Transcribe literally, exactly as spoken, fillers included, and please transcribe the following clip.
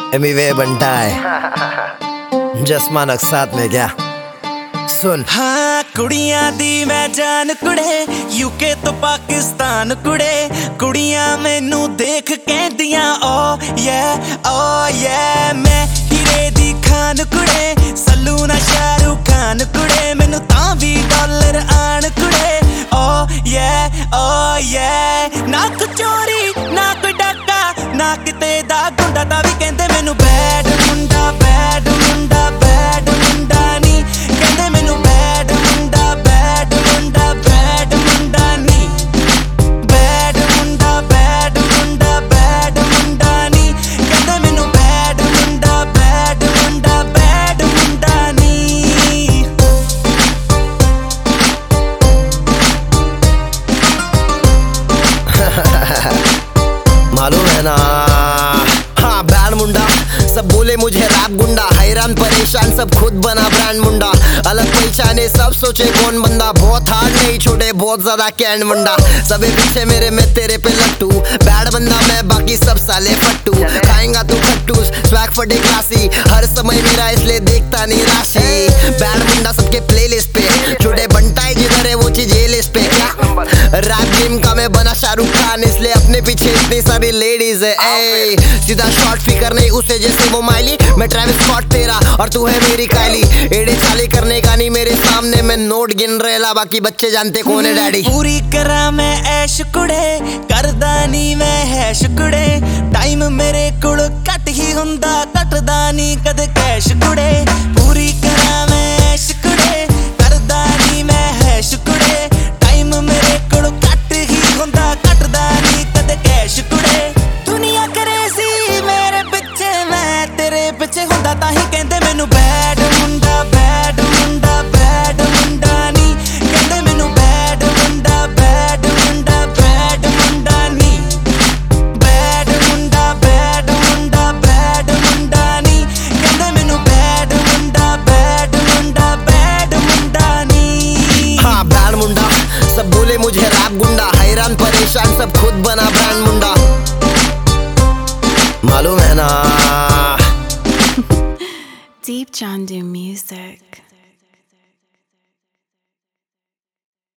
Amy वे बनता है जसमा नक्सात में क्या सुन। हाँ कुड़ियां दी मैं जान कुड़े यूके तो पाकिस्तान कुड़े कुड़ियां मैनू देख कहदियां ओ ये ओ ये मैं हीरे दी खान कुड़े सल्लू ना शाहरुख खान कुड़े मैनू तां भी डॉलर आन कुड़े ओ ये ओ ये ना कोई चोरी ना कोई डाका ना किते दा गुंडा दा भी कहंदे मैनू बैड मुंडा बैड मुंडा बैड मुंडा नी कहंदे मैनू बैड मुंडा बैड मुंडा बैड मुंडा नी बैड मुंडा बैड मुंडा बैड मुंडा नी कहंदे मैनू बैड मुंडा बैड मुंडा बैड मुंडा नी। मालूम है ना हाँ बैड मुंडा सब बोले मुझे रैप गुंडा हैरान परेशान सब खुद बना ब्रांड मुंडा अलग पहचाने सब सोचे कौन बंदा बहुत हार्ड नहीं छोटे बहुत ज्यादा कैंड मुंडा सबे पीछे मेरे में तेरे पे लट्टू बैड बंदा मैं बाकी सब साले फट्टू खाएंगा तू खट्टूस स्वैग फटे क्लासी हर समय मेरा इसलिए देखता नहीं राशि बैड मुंडा सबके प्लेलिस्ट पे छोटे बनता है जिधर है वो चीज ये लिस्ट पे क्या रैप गेम का मैं बना शाहरुख खान इसलिए अपने पीछे इतनी सारी लेडीज है ए सीधा शॉर्ट फिकर नहीं उसे जैसे वो माइली मैं ट्रैविस स्कॉट तेरा और तू है मेरी कायली एड़े चाले करने का नहीं मेरे सामने मैं नोट गिन रहेला बाकी बच्चे जानते कौन है डैडी पूरी करा मैं ऐश कुड़े करदा नी मैं हैश कुड़े टाइम मेरे कोल घट ही हुंदा घटदा नी कद कैश कुड़े पूरी करा मैं ऐश कुड़े करदा नी मैं हैश कुड़े टाइम मेरे कोल घट ही हुंदा घटदा नी कद कैश कुड़े दुनिया करेसी मेरे पिछे मैं तेरे पिछे हुंदा ताही कहंदे मैनू बैड मुंडा बैड मुंडा बैड मुंडा नी कहंदे मैनू बैड मुंडा बैड मुंडा बैड मुंडा नी बैड मुंडा बैड मुंडा बैड मुंडा नी कहंदे मैनू बैड मुंडा बैड मुंडा बैड मुंडा नी। हाँ बैड मुंडा सब बोले मुझे रैप गुंडा हैरान परेशान सब खुद बना ब्रांड मुंडा मालूम है ना Deep Chandim